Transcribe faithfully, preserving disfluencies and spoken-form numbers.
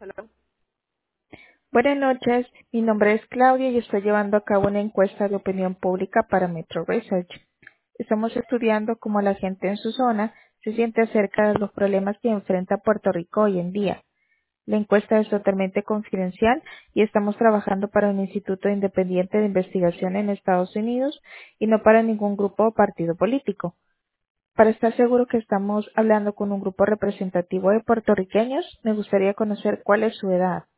Hello. Buenas noches, mi nombre es Claudia y estoy llevando a cabo una encuesta de opinión pública para Metro Research. Estamos estudiando cómo la gente en su zona se siente acerca de los problemas que enfrenta Puerto Rico hoy en día. La encuesta es totalmente confidencial y estamos trabajando para un instituto independiente de investigación en Estados Unidos y no para ningún grupo o partido político. Para estar seguro que estamos hablando con un grupo representativo de puertorriqueños, me gustaría conocer cuál es su edad.